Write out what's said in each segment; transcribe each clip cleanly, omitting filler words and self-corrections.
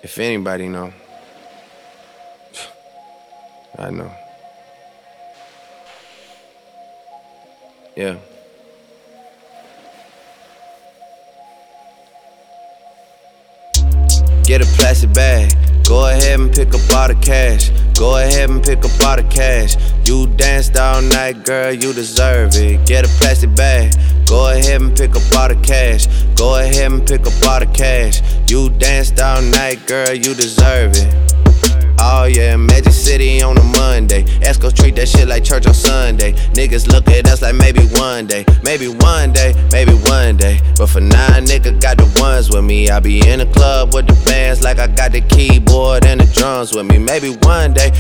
If anybody know, I know. Yeah. Get a plastic bag. Go ahead and pick up all the cash. Go ahead and pick up all the cash. You danced all night, girl, you deserve it. Get a plastic bag. Go ahead and pick up all the cash. Go ahead and pick up all the cash. You danced all night, girl, you deserve it. Oh yeah, Magic City on a Monday. Esco treat that shit like church on Sunday. Niggas look at us like maybe one day. Maybe one day, maybe one day. But for now, nigga got the ones with me. I be in the club with the bands like I got the keyboard and the drums with me. Maybe one day,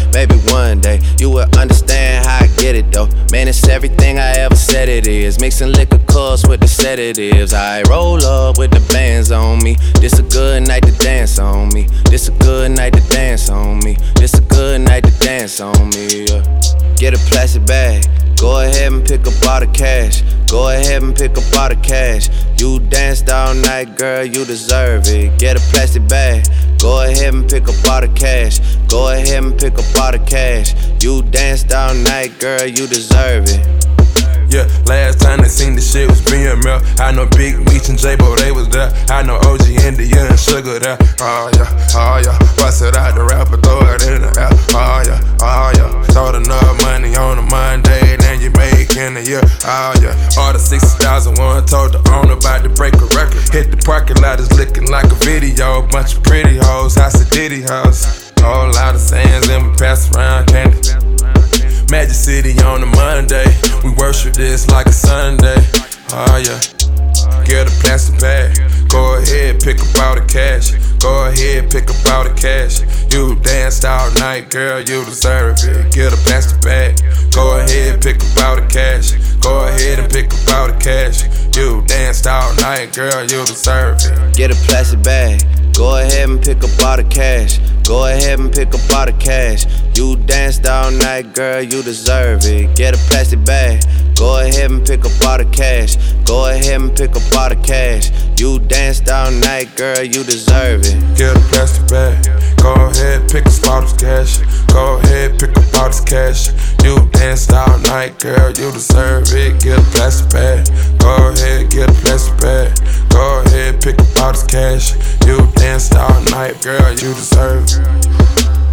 you will understand how I get it though. Man, it's everything I ever said it is. Mixing liquor course with the sedatives. I roll up with the bands on me. This a good night to dance on me. This a good night to dance on me. This a good night to dance on me, yeah. Get a plastic bag. Go ahead and pick up all the cash. Go ahead and pick up all the cash. You danced all night, girl, you deserve it. Get a plastic bag. Go ahead and pick up all the cash. Go ahead and pick up all the cash. You danced all night, girl, you deserve it. Yeah, last time they seen the shit was BML. I know Big Meech and J-Bo, they was there. I know OG, India, and Sugar there. Oh yeah, bust it out the rapper, throw it in the air. Oh yeah, told enough money on a Monday, then you make in a year. Oh yeah, all the 60,001 told the owner about to break a record. Hit the parking lot, it's looking like a video. Bunch of pretty hoes, house of Diddy house. Whole lot of sands and we pass around candy. Magic City on a Monday, we worship this like a Sunday. Oh yeah, get a plastic bag. Go ahead, pick up all the cash. Go ahead, pick up all the cash. You danced all night, girl, you deserve it. Get a plastic bag. Go ahead, pick up all the cash. Go ahead and pick up all the cash. You danced all night, girl, you deserve it. Get a plastic bag. Go ahead and pick up all the cash. Go ahead and pick up all the cash. You danced all night, girl, you deserve it. Get a plastic bag. Go ahead and pick up all the cash. Go ahead and pick up all the cash. You danced all night, girl, you deserve it. Get a plastic bag. Go ahead, pick up all this cash. Go ahead, pick up all this cash. You danced all night, girl, you deserve it. Get a plastic bag. Go ahead, get a plastic bag. Go ahead, pick up all this cash. You danced all night, girl, you deserve it.